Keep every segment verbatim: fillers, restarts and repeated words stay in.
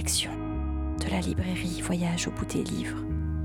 sélection de la librairie Voyage au bout des livres.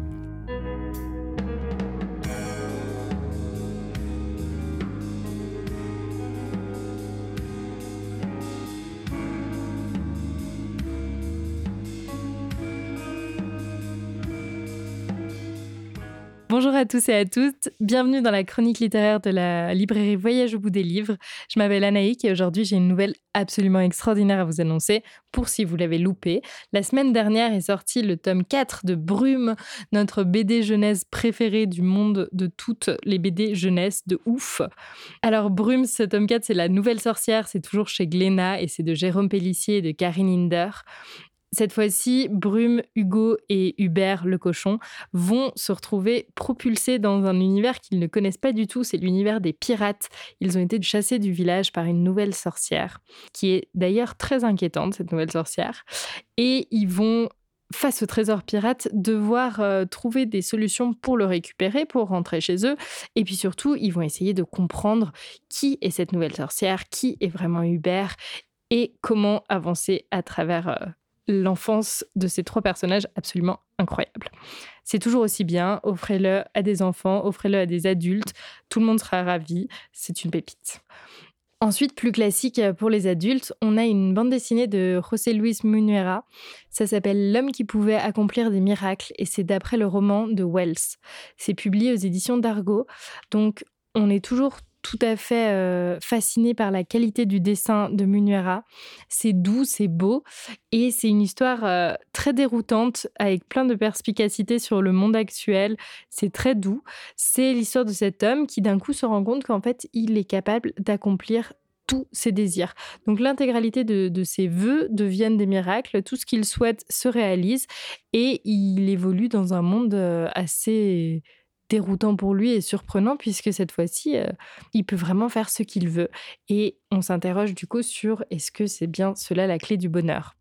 Bonjour à tous et à toutes, bienvenue dans la chronique littéraire de la librairie Voyage au bout des livres. Je m'appelle Anaïk et aujourd'hui j'ai une nouvelle absolument extraordinaire à vous annoncer pour si vous l'avez loupé. La semaine dernière est sorti le tome quatre de Brume, notre B D jeunesse préférée du monde de toutes les B D jeunesse de ouf. Alors Brume, ce tome quatre, c'est La Nouvelle Sorcière, c'est toujours chez Glénat et c'est de Jérôme Pélissier et de Karine Hinder. Cette fois-ci, Brume, Hugo et Hubert le cochon vont se retrouver propulsés dans un univers qu'ils ne connaissent pas du tout, c'est l'univers des pirates. Ils ont été chassés du village par une nouvelle sorcière, qui est d'ailleurs très inquiétante, cette nouvelle sorcière. Et ils vont, face au trésor pirate, devoir euh, trouver des solutions pour le récupérer, pour rentrer chez eux. Et puis surtout, ils vont essayer de comprendre qui est cette nouvelle sorcière, qui est vraiment Hubert, et comment avancer à travers... Euh, l'enfance de ces trois personnages absolument incroyables. C'est toujours aussi bien, offrez-le à des enfants, offrez-le à des adultes, tout le monde sera ravi, c'est une pépite. Ensuite, plus classique pour les adultes, on a une bande dessinée de José Luis Munuera. Ça s'appelle L'homme qui pouvait accomplir des miracles et c'est d'après le roman de Wells. C'est publié aux éditions d'Argo, donc on est toujours tout à fait euh, fasciné par la qualité du dessin de Munuera. C'est doux, c'est beau et c'est une histoire euh, très déroutante avec plein de perspicacité sur le monde actuel. C'est très doux. C'est l'histoire de cet homme qui d'un coup se rend compte qu'en fait, il est capable d'accomplir tous ses désirs. Donc l'intégralité de, de ses vœux deviennent des miracles, tout ce qu'il souhaite se réalise et il évolue dans un monde euh, assez... déroutant pour lui et surprenant puisque cette fois-ci, euh, il peut vraiment faire ce qu'il veut. Et on s'interroge du coup sur est-ce que c'est bien cela la clé du bonheur.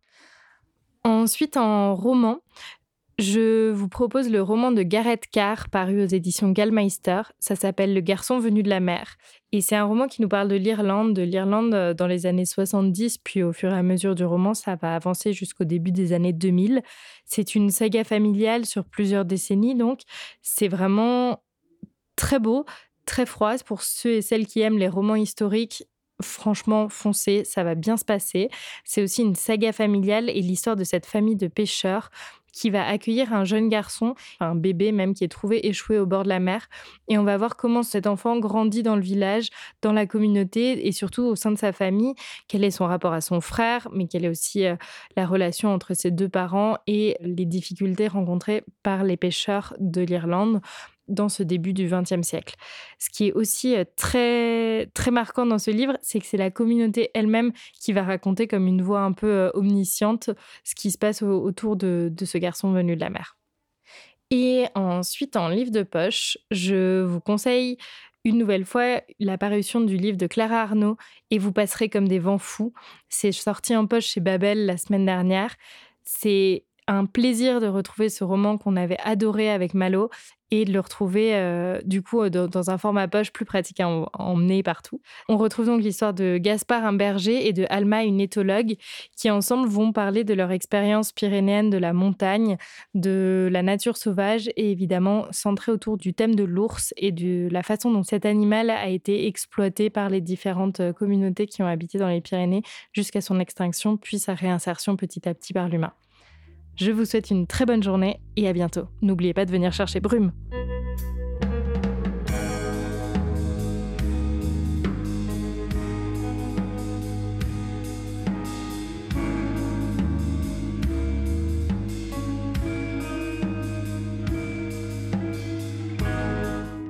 Ensuite, en roman, je vous propose le roman de Gareth Carr paru aux éditions Gallmeister. Ça s'appelle Le garçon venu de la mer. Et c'est un roman qui nous parle de l'Irlande, de l'Irlande dans les années soixante-dix, puis au fur et à mesure du roman, ça va avancer jusqu'au début des années deux mille. C'est une saga familiale sur plusieurs décennies, donc c'est vraiment très beau, très froid. Pour ceux et celles qui aiment les romans historiques, franchement, foncez, ça va bien se passer. C'est aussi une saga familiale et l'histoire de cette famille de pêcheurs qui va accueillir un jeune garçon, un bébé même, qui est trouvé échoué au bord de la mer. Et on va voir comment cet enfant grandit dans le village, dans la communauté et surtout au sein de sa famille. Quel est son rapport à son frère, mais quelle est aussi euh, la relation entre ses deux parents et les difficultés rencontrées par les pêcheurs de l'Irlande dans ce début du vingtième siècle. Ce qui est aussi très, très marquant dans ce livre, c'est que c'est la communauté elle-même qui va raconter comme une voix un peu omnisciente ce qui se passe autour de, de ce garçon venu de la mer. Et ensuite, en livre de poche, je vous conseille une nouvelle fois la parution du livre de Clara Arnaud « Et vous passerez comme des vents fous ». C'est sorti en poche chez Babel la semaine dernière. C'est un plaisir de retrouver ce roman qu'on avait adoré avec Malo et de le retrouver euh, du coup dans, dans un format poche plus pratique à emmener partout. On retrouve donc l'histoire de Gaspard, un berger, et de Alma, une éthologue, qui ensemble vont parler de leur expérience pyrénéenne de la montagne, de la nature sauvage et évidemment centrée autour du thème de l'ours et de la façon dont cet animal a été exploité par les différentes communautés qui ont habité dans les Pyrénées jusqu'à son extinction puis sa réinsertion petit à petit par l'humain. Je vous souhaite une très bonne journée et à bientôt. N'oubliez pas de venir chercher Brume.